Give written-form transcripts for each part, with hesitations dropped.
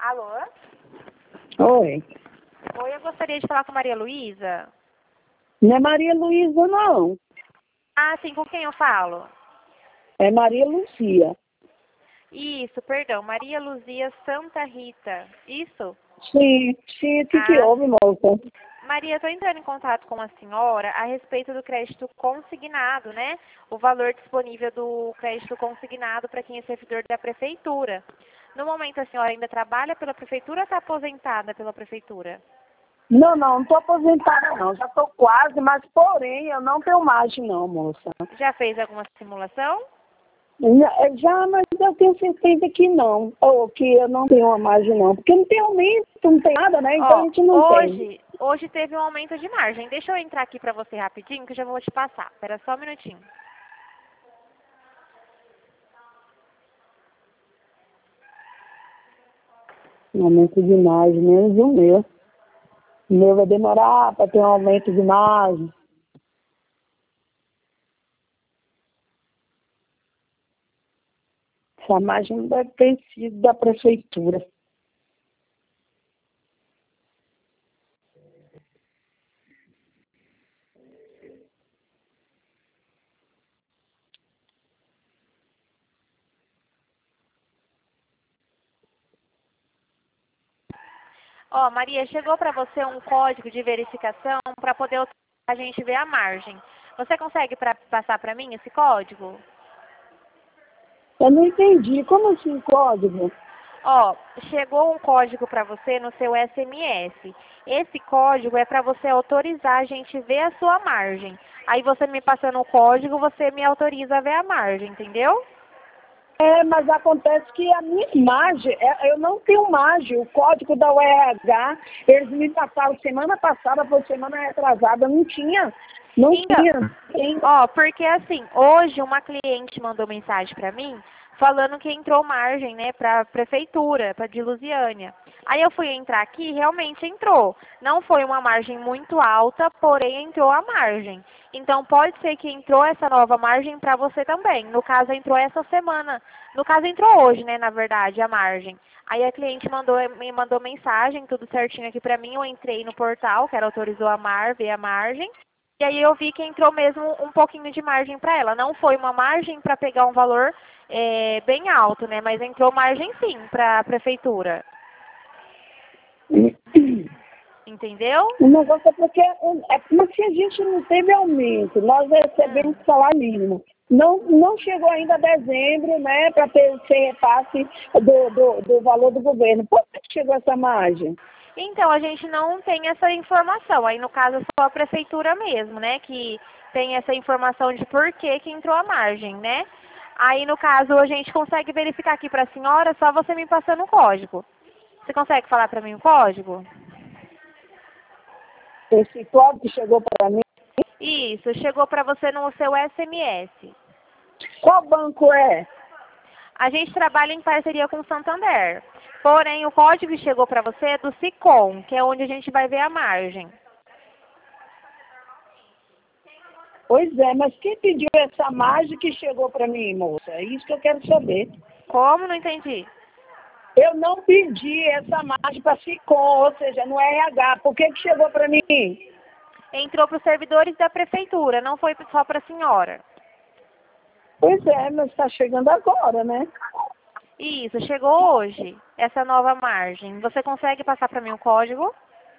Alô? Oi. Oi, eu gostaria de falar com Maria Luísa. Não é Maria Luísa, não. Ah, sim, com quem eu falo? É Maria Lucia. Isso, perdão, Maria Luzia Santa Rita. Isso? Sim, o que Ah, houve, moça? Maria, estou entrando em contato com a senhora a respeito do crédito consignado, né? O valor disponível do crédito consignado para quem é servidor da prefeitura. No momento, a senhora ainda trabalha pela prefeitura ou está aposentada pela prefeitura? Não estou aposentada, não. Já estou quase, mas porém eu não tenho margem, não, moça. Já fez alguma simulação? Já, mas eu tenho certeza que não. Ou que eu não tenho uma margem, não. Porque não tem aumento, não tem nada, né? Então a Ó, gente não tem. hoje teve um aumento de margem. Deixa eu entrar aqui para você rapidinho que eu já vou te passar. Espera só um minutinho. Um aumento de margem, menos o meu. O meu vai demorar para ter um aumento de margem. Essa margem deve ter sido da prefeitura. Ó, Maria, chegou para você um código de verificação para poder a gente ver a margem. Você consegue passar para mim esse código? Eu não entendi. Como assim, código? Ó, chegou um código para você no seu SMS. Esse código é para você autorizar a gente ver a sua margem. Aí você me passando o código, você me autoriza a ver a margem, entendeu? Mas acontece que a minha imagem, eu não tenho margem. O código da UERH, eles me passaram semana passada, por semana retrasada, não tinha. Não Então, tinha. ó, porque assim, hoje uma cliente mandou mensagem para mim falando que entrou margem, né, para prefeitura, para de Lusiânia. Aí eu fui entrar aqui, realmente entrou. Não foi uma margem muito alta, porém entrou a margem. Então pode ser que entrou essa nova margem para você também. No caso entrou essa semana. No caso entrou hoje, né, na verdade, a margem. Aí a cliente me mandou mensagem, tudo certinho aqui para mim. Eu entrei no portal, que ela autorizou a ver a margem. E aí eu vi que entrou mesmo um pouquinho de margem para ela. Não foi uma margem para pegar um valor bem alto, né? Mas entrou margem sim para a prefeitura. Entendeu? O negócio é porque mas se a gente não teve aumento, nós recebemos salário mínimo. Não chegou ainda dezembro, né, para ter esse repasse do valor do governo. Por que chegou essa margem? Então, a gente não tem essa informação. Aí, no caso, é só a prefeitura mesmo, né? Que tem essa informação de por que entrou a margem, né? Aí, no caso, a gente consegue verificar aqui para a senhora, só você me passando o código. Você consegue falar para mim o código? Esse código que chegou para mim. Isso, chegou para você no seu SMS. Qual banco é? A gente trabalha em parceria com o Santander. Porém, o código que chegou para você é do Sicom, que é onde a gente vai ver a margem. Pois é, mas quem pediu essa margem que chegou para mim, moça? É isso que eu quero saber. Como? Não entendi. Eu não pedi essa margem para Sicom, ou seja, no RH. Por que chegou para mim? Entrou para os servidores da prefeitura, não foi só para a senhora. Pois é, mas está chegando agora, né? Isso, chegou hoje, essa nova margem. Você consegue passar para mim o código?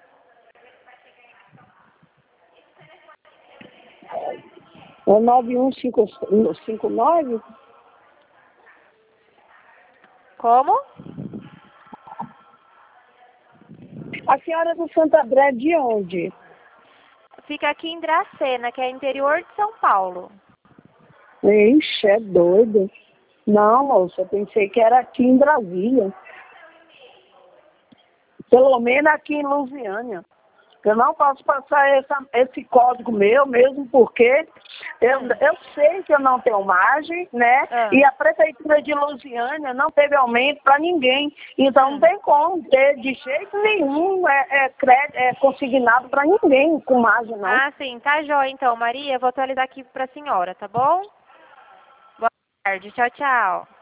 É 9159? Como? A senhora do Santo André de onde? Fica aqui em Dracena, que é interior de São Paulo. Ixi, é doido. Não, moça, eu pensei que era aqui em Brasília. Pelo menos aqui em Lusiânia. Eu não posso passar esse código meu mesmo porque eu sei que eu não tenho margem, né? Ah. E a prefeitura de Lusiânia não teve aumento para ninguém. Então não tem como ter de jeito nenhum consignado para ninguém com margem, não. Ah, sim, tá jóia então, Maria. Vou atualizar aqui para a senhora, tá bom? Boa tarde, tchau, tchau.